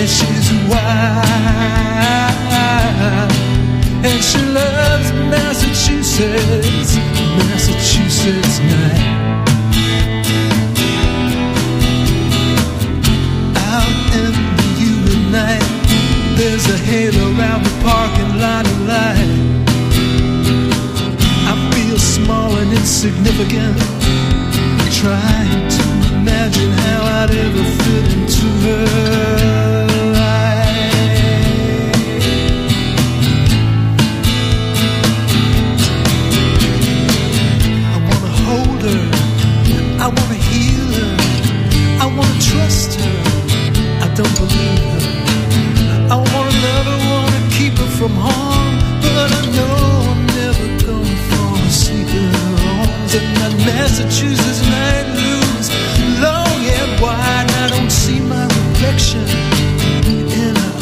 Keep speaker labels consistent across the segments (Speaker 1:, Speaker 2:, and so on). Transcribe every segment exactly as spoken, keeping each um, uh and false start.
Speaker 1: and she's wild, and she loves Massachusetts, Massachusetts night. Out in the humid night, there's a halo around the parking lot of light. I feel small and insignificant, trying to imagine how I'd ever fit into her life. I wanna hold her, I wanna heal her, I wanna trust her, I don't believe her. I wanna love her, wanna keep her from harm, but I know I'm never gonna fall asleep in her arms. And that Massachusetts night looms long and wide, I don't see my reflection in her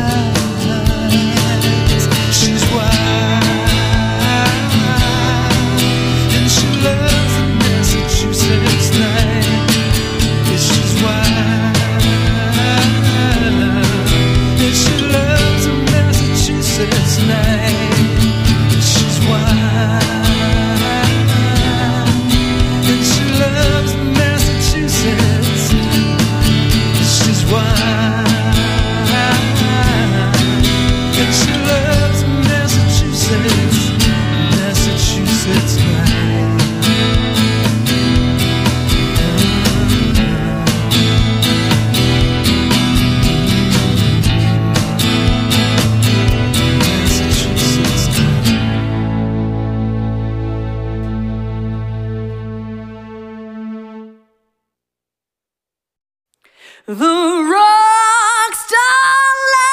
Speaker 1: eyes. She's wild, and she loves the Massachusetts night. Yeah, she's wild, and she loves the Massachusetts night. She's wild, and she loves Massachusetts. She's wild, and she loves Massachusetts, Massachusetts night. Massachusetts night.
Speaker 2: The rockstar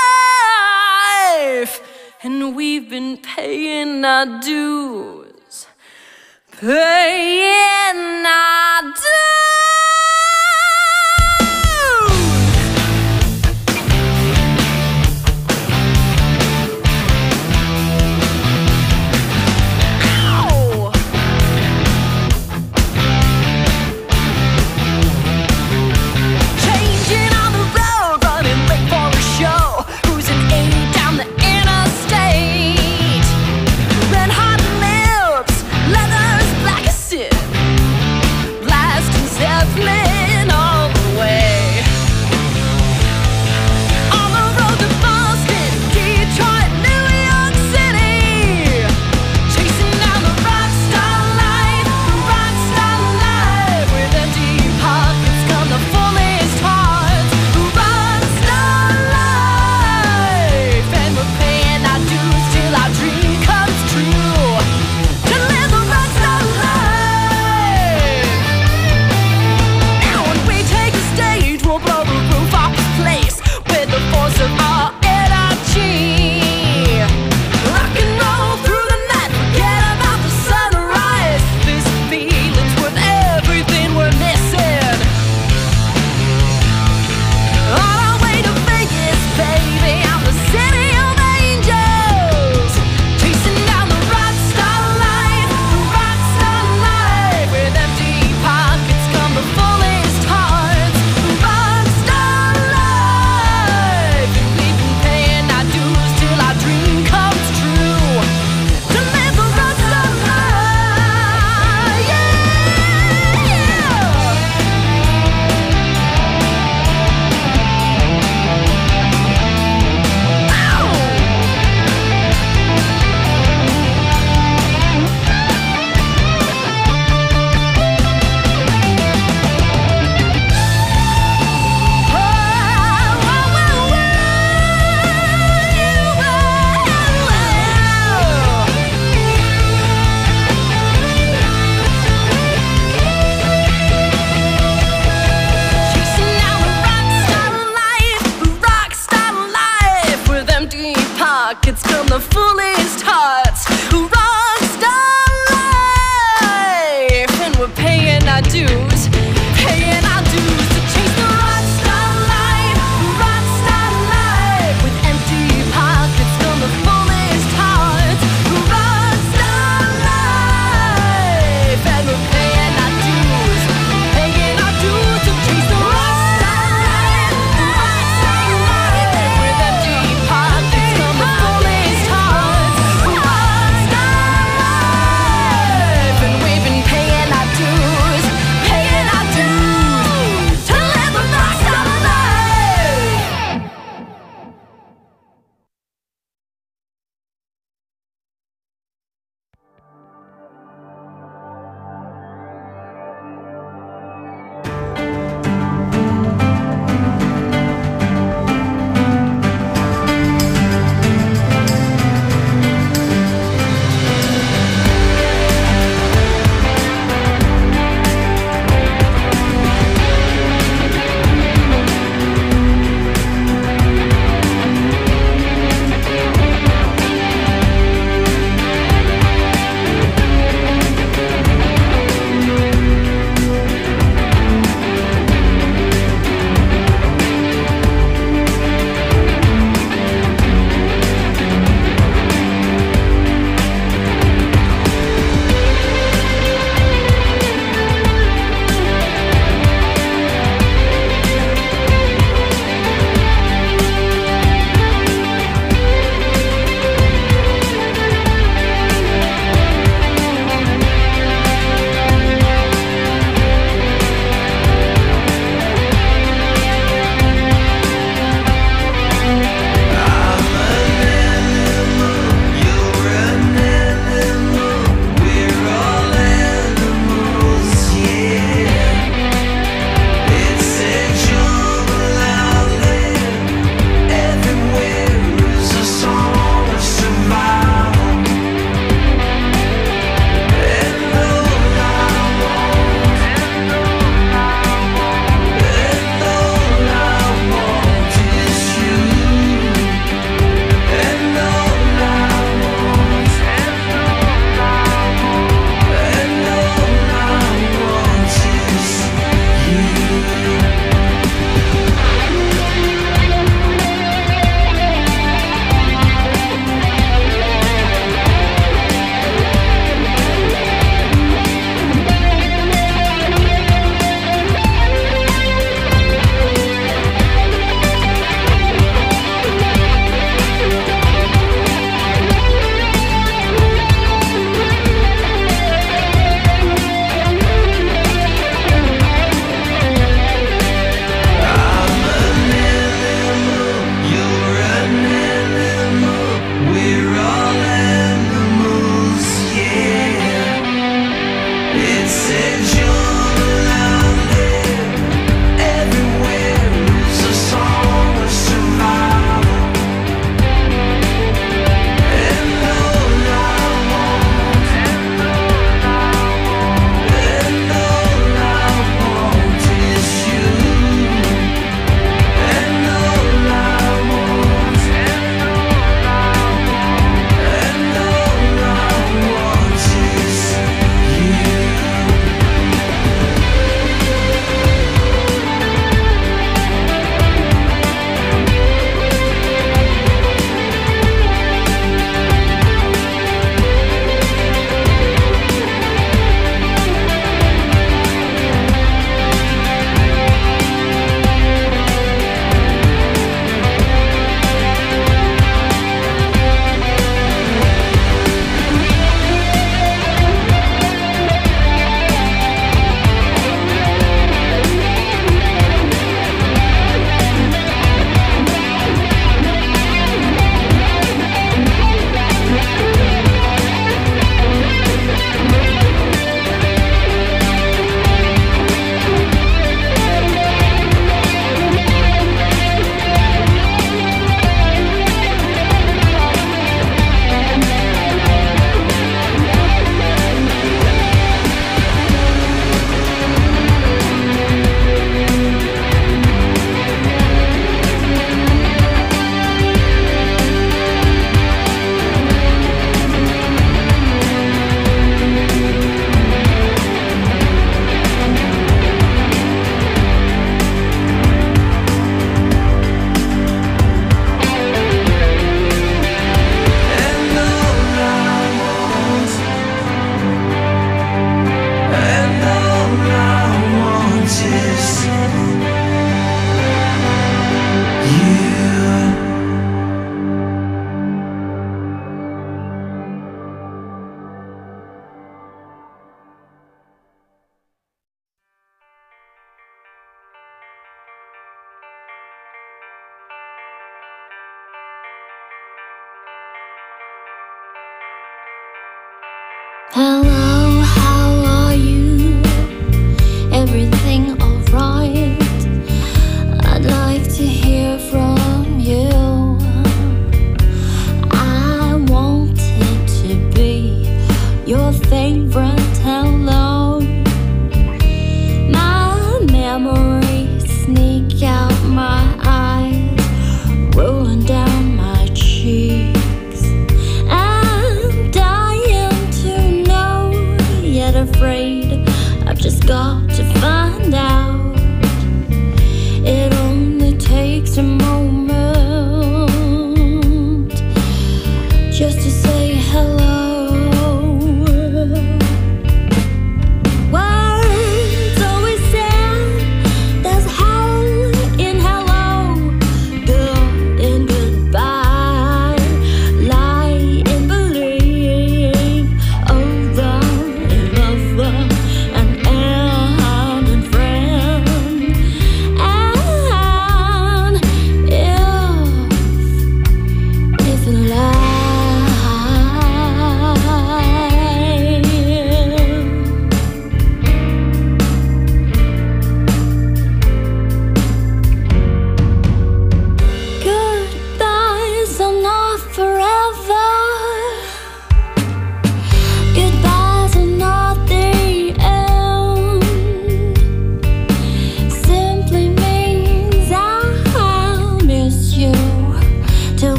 Speaker 2: life, and we've been paying our dues, paying our dues. Ow! Changing on the road, running late for a show, cruising eighty down the interstate. Red hot lips, leathers black as sin, blasting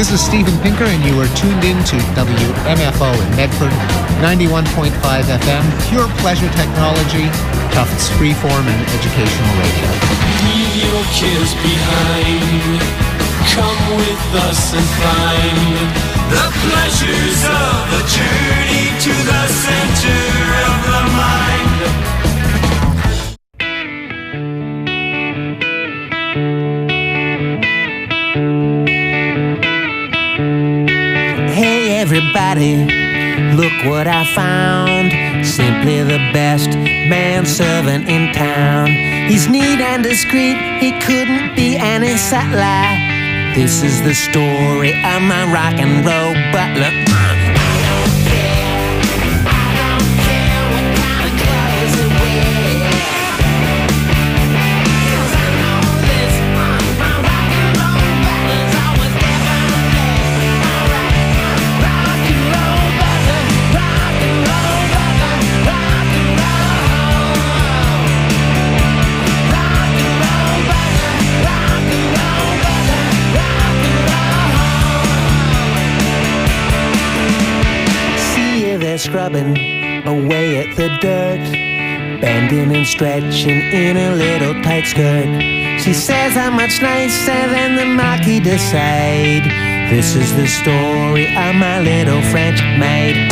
Speaker 3: This is Steven Pinker, and you are tuned in to W M F O in Medford, ninety-one point five F M, pure pleasure technology, Tufts freeform and educational radio.
Speaker 4: Leave your cares behind. Come with us and find the pleasures of a journey to the center of the mind.
Speaker 5: Hey everybody, look what I found. Simply the best manservant in town. He's neat and discreet, he couldn't be any settler. This is the story of my rock and roll butler. Scrubbing away at the dirt, bending and stretching in a little tight skirt. She says I'm much nicer than the Marquis de Sade. This is the story of my little French maid.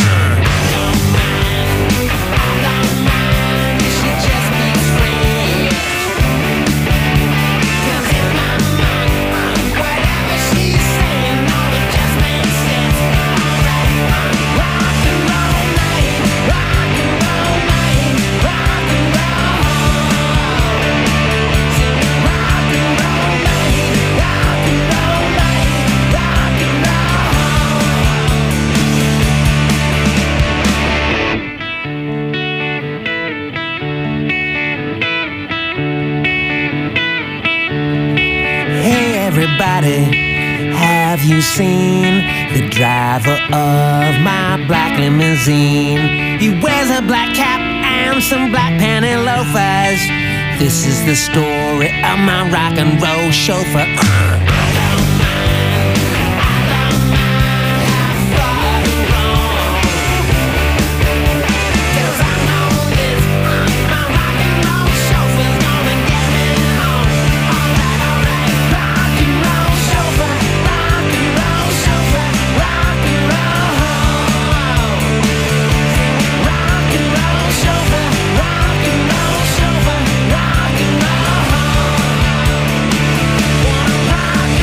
Speaker 5: Have you seen the driver of my black limousine? He wears a black cap and some black panty loafers. This is the story of my rock and roll chauffeur. uh. Rock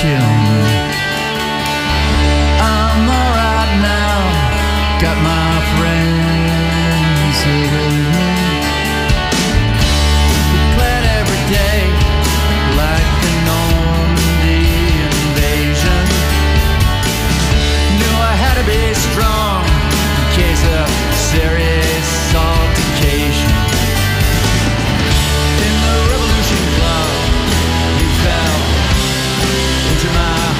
Speaker 6: kill me. I'm alright now, got my friends here with me. We plan every day like the Normandy invasion. Knew I had to be strong in case of serious altercation. In the revolution club, you fell into my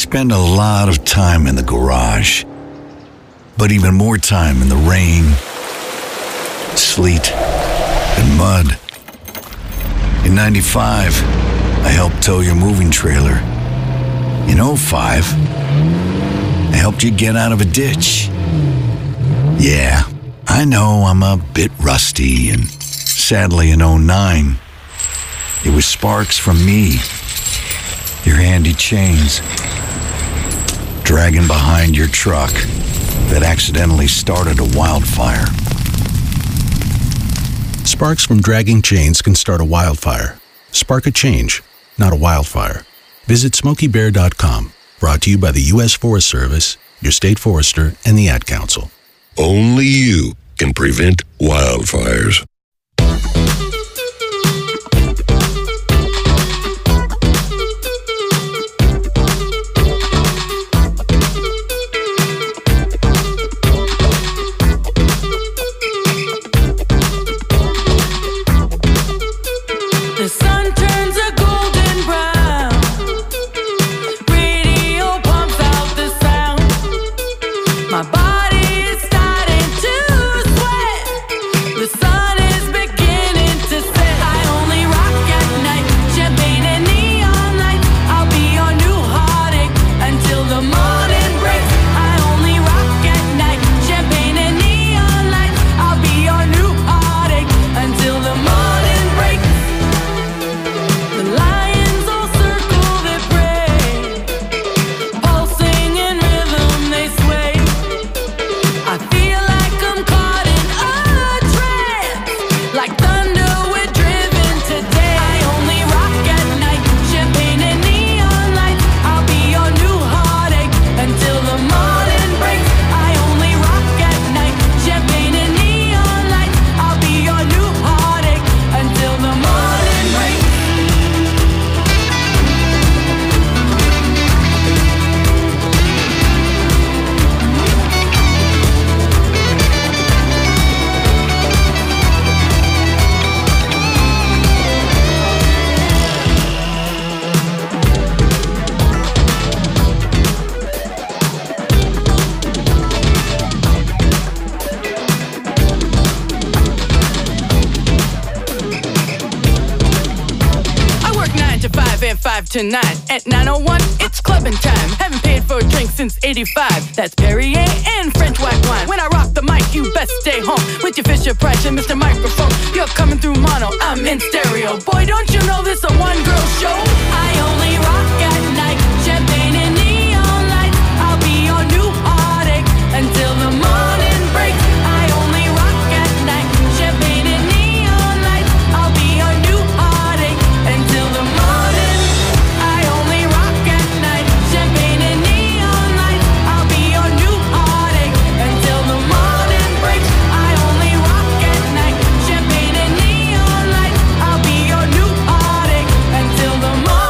Speaker 7: spend a lot of time in the garage, but even more time in the rain, sleet, and mud. In ninety-five, I helped tow your moving trailer. In oh five, I helped you get out of a ditch. Yeah, I know I'm a bit rusty, and sadly in oh nine, it was sparks from me, your handy chains, dragging behind your truck that accidentally started a wildfire.
Speaker 8: Sparks from dragging chains can start a wildfire. Spark a change, not a wildfire. Visit smokey bear dot com. Brought to you by the U S Forest Service, your state forester, and the Ad Council.
Speaker 9: Only you can prevent wildfires.
Speaker 2: The sun turns a golden brown. Radio pumps out the sound. My body is starting to sweat. The sun is beginning to set. I only rock at night. Champagne and neon lights. I'll be your new heartache until the morning breaks. I only rock at night. Champagne and neon lights. I'll be your new heartache until the morning breaks. The lions all circle their prey, pulsing in rhythm they sway. I feel like I'm caught in a trance, like thunder we're driven today. I only rock at night, champagne and neon lights. I'll be your new heartache until the morning breaks. I only rock at night, champagne and neon lights. I'll be your new heartache until the morning breaks. I work nine to five and five to nine. At nine oh one, it's clubbing time. Haven't paid for a drink since eighty-five. That's Perrier and French white wine. When I rock the mic, you best stay home with your Fisher Price and Mister Microphone. You're coming through mono, I'm in stereo. Boy, don't you know this a one-girl show? I only rock at night, champagne and neon lights. I'll be your new heartache until the morning breaks. I only rock at night, champagne and neon lights. I'll be your new heartache until the morning. I only rock at night, champagne and neon lights. I'll be your new heartache until the morning breaks. I only rock at night, champagne and neon lights. I'll be your new heartache until the morning.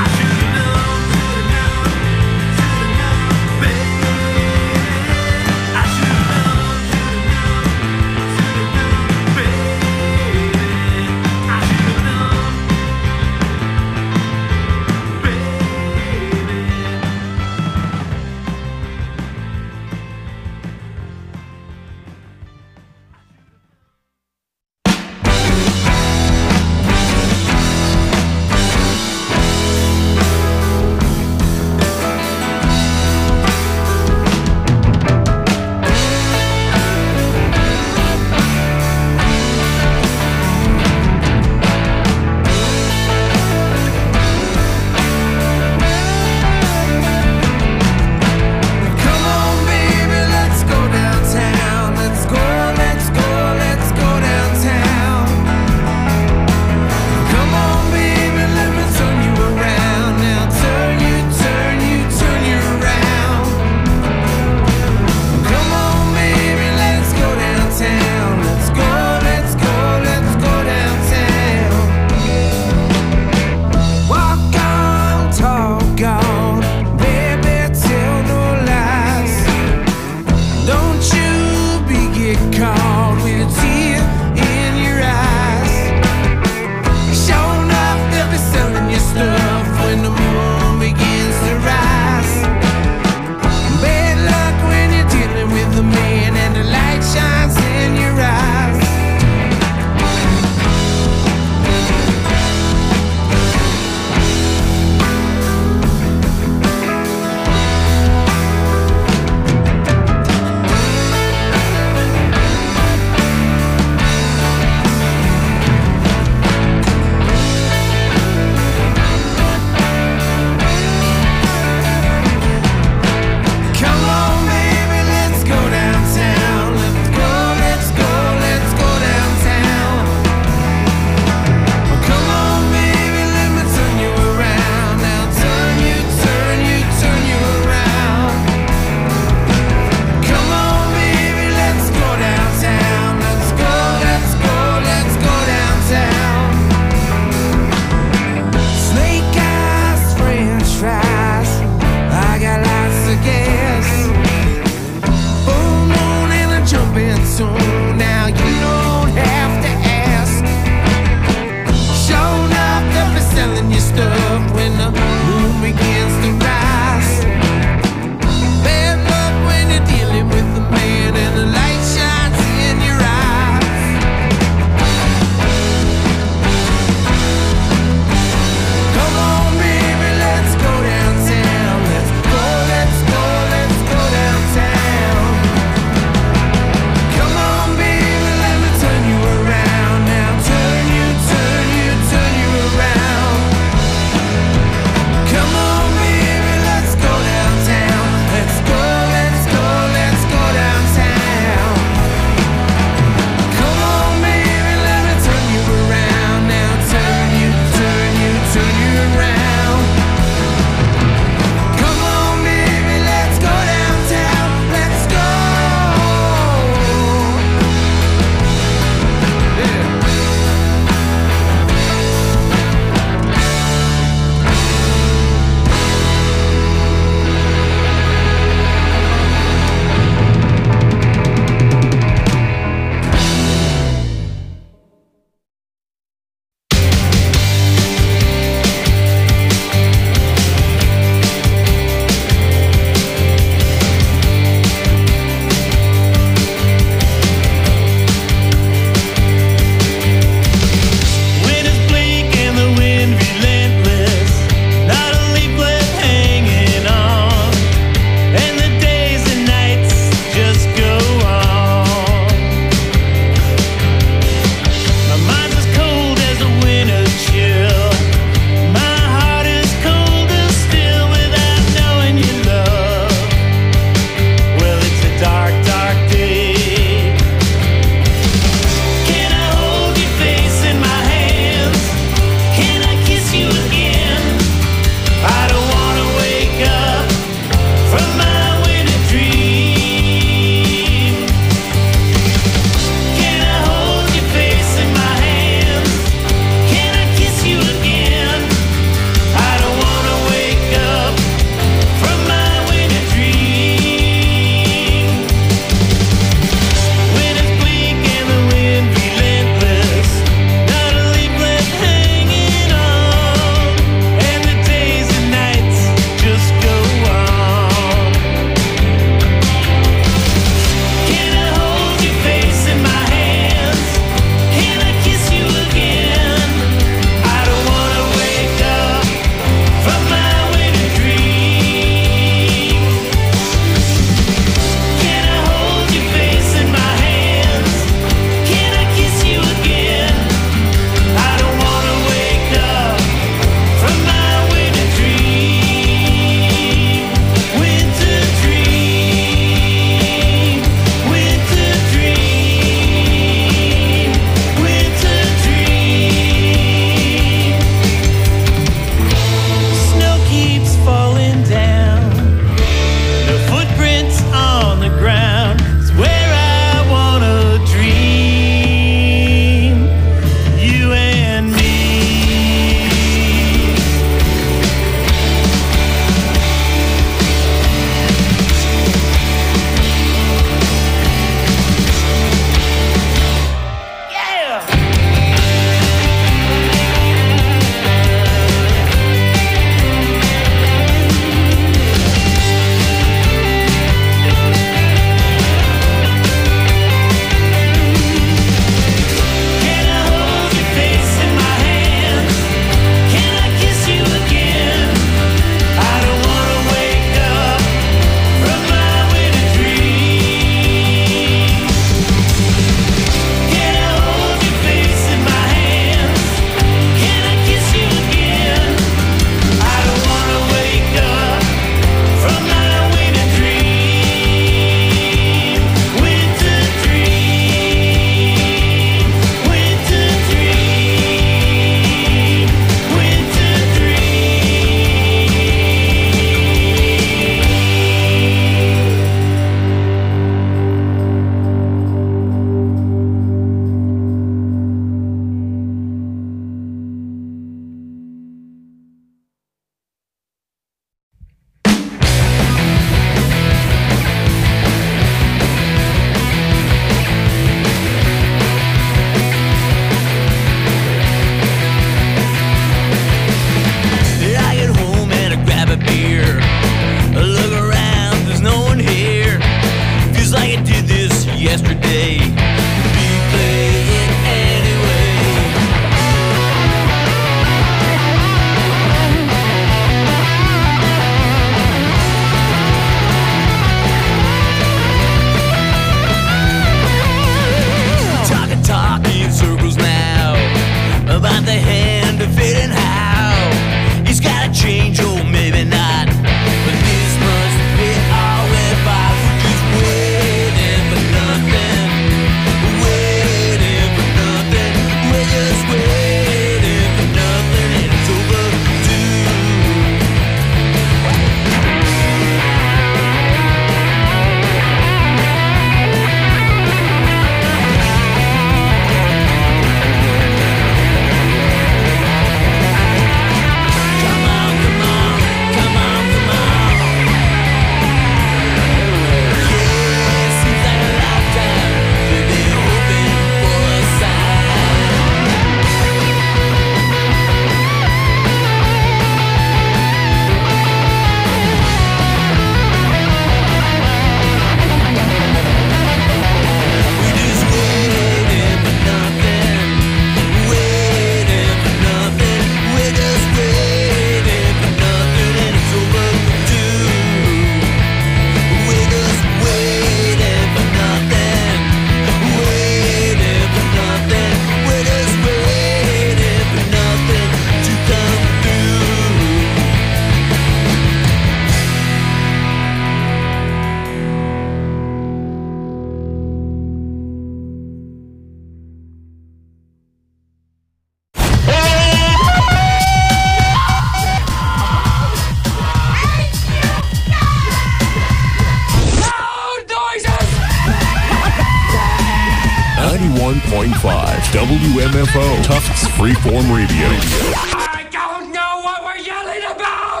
Speaker 10: ninety-one point five W M F O, Tufts Freeform Radio.
Speaker 4: I don't know what we're yelling about!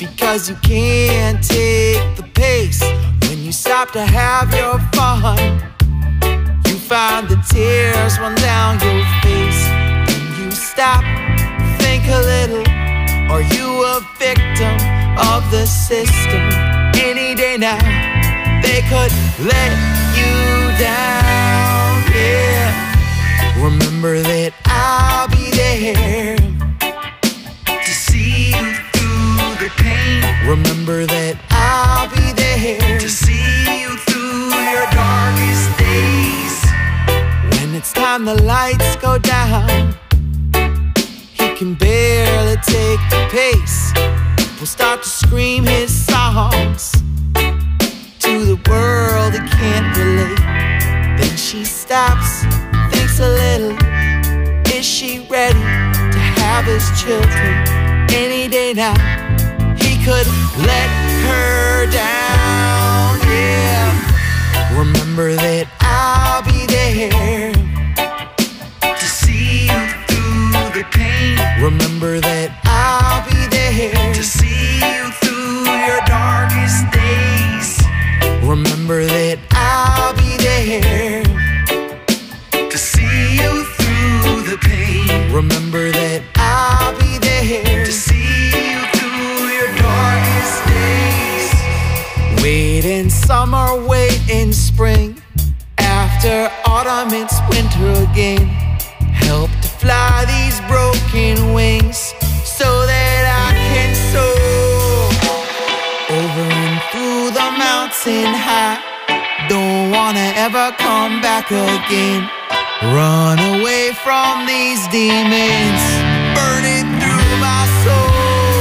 Speaker 11: because you can't take the pace. When you stop to have your fun, you find the tears run down your face. Then you stop, think a little. Are you a victim of the system? Any day now, they could let you down, yeah. Remember that I'll be there to see you through the pain. Remember that I'll be there to see you through your darkest days. When it's time the lights go down, he can barely take the pace. Will start to scream his songs to the world he can't relate. Then she stops, thinks a little. Is she ready to have his children? Any day now, he could let her down, yeah. Remember that I'll be there to see you through the pain. Remember that I'll be there to see you through your darkest days. Remember that I'll be there to see you through the pain. Remember that I'll be there to see you through your darkest days. Wait in summer, wait in spring. After autumn, it's winter again. Help to fly these broken wings so that I can soar over and through the mountain high. Don't wanna ever come back again. Run away from these demons burning through my soul.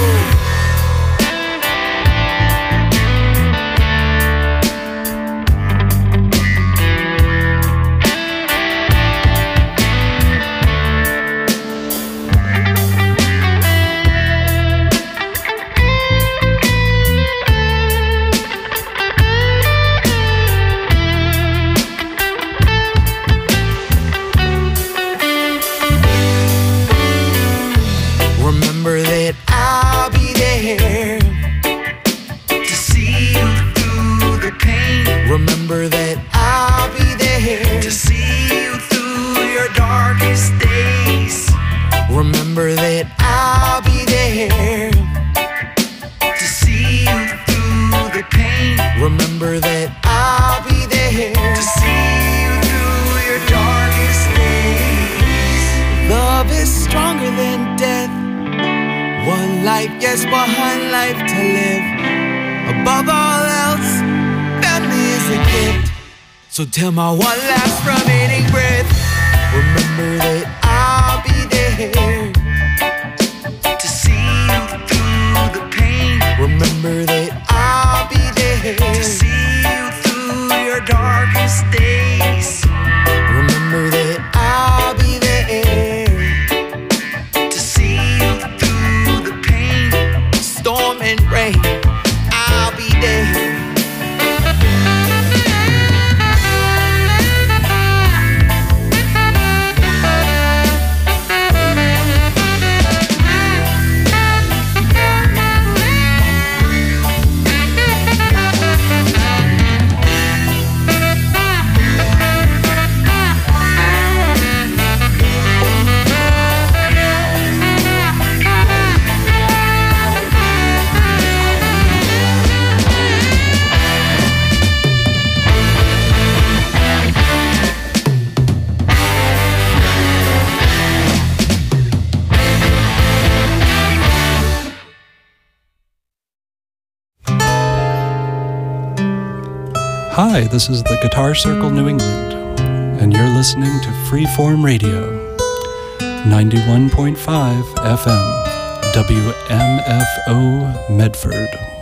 Speaker 11: Remember that I'll be there to see you through the pain. Remember that I'll be there to see you through your darkest days. Remember that I'll be there to see you through the pain. Remember that I'll be there to see you through your darkest days. Love is stronger than death. One life, yes, one life to live. Above all else, family is a gift. So till my one last remaining breath, remember that I'll be there to see you through the pain. Remember that I'll be there to see you through your darkest days. Remember that I'll be there to see you through the pain. Storm and rain, I'll be there.
Speaker 12: Hi, this is the Guitar Circle New England, and you're listening to Freeform Radio, ninety-one point five F M, W M F O Medford.